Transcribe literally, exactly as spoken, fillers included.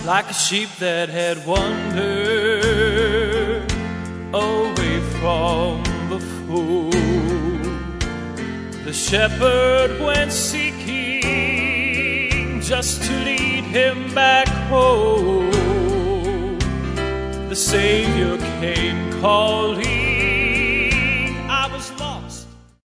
like a sheep that had wandered away from the fold. The shepherd went seeking just to lead him back home. The Savior came calling